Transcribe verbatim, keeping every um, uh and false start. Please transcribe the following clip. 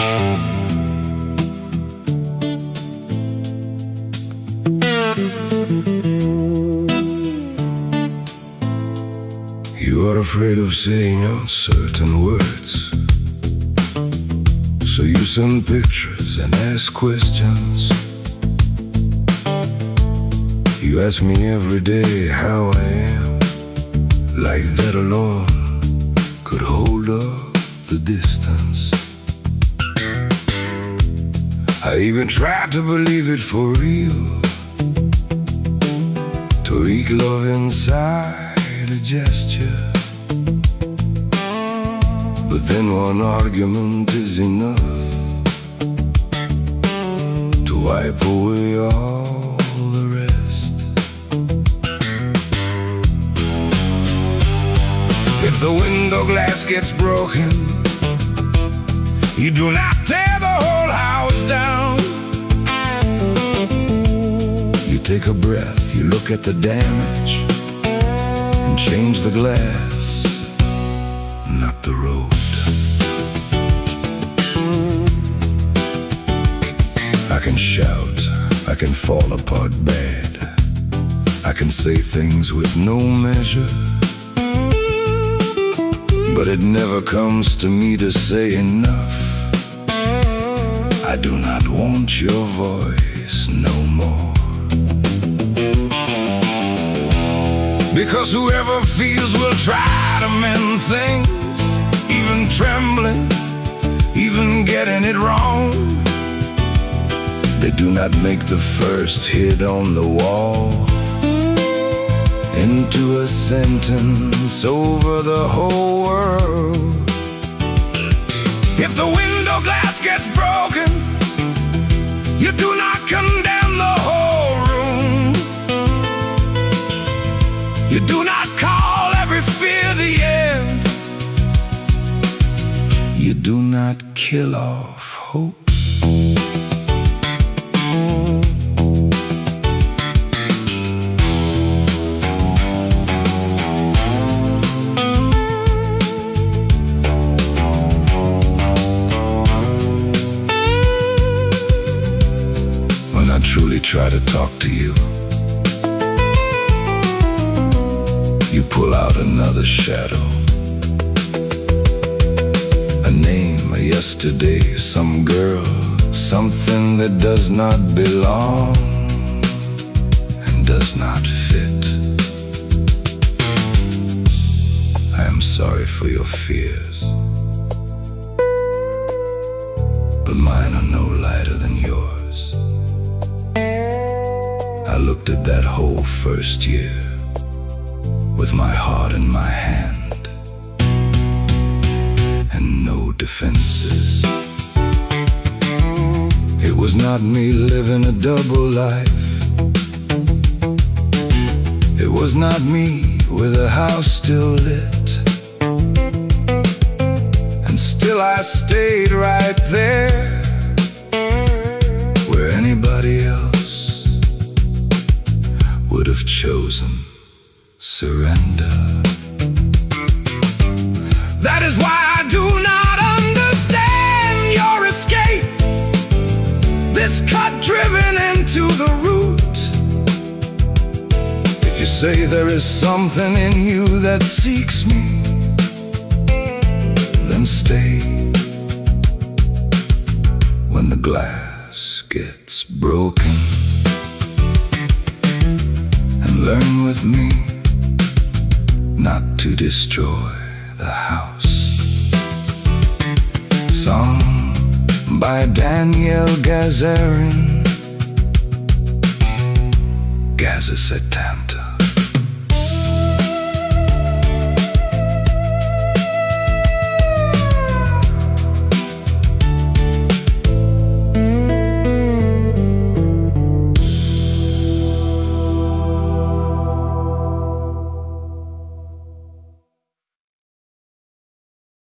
You are afraid of saying uncertain words, so you send pictures and ask questions. You ask me every day how I am, like that alone could hold up the distance. I even tried to believe it for real, to eat love inside a gesture. But then one argument is enough to wipe away all the rest. If the window glass gets broken, you do not tear the whole house down. You take a breath, you look at the damage, and change the glass, not the road. I can shout, I can fall apart bad, I can say things with no measure, but it never comes to me to say enough. I do not want your voice no more. Because whoever feels will try to mend things, even trembling, even getting it wrong. They do not make the first hit on the wall into a sentence over the whole world. If the window glass gets broken, you do not condemn the whole room. You do not call every fear the end. You do not kill off hope. When I truly try to talk to you, you pull out another shadow. A name, a yesterday, some girl, something that does not belong and does not fit. I am sorry for your fears, but mine are no lighter than yours. I looked at that whole first year with my heart in my hand and no defenses. It was not me living a double life. It was not me with a house still lit. And still I stayed right there where anybody else would have chosen surrender. That is why I do not understand your escape, this cut driven into the root. If you say there is something in you that seeks me, then stay. When the glass gets broken, and learn with me not to destroy the house. Song by Daniel Gazarin, Gaza Setanta.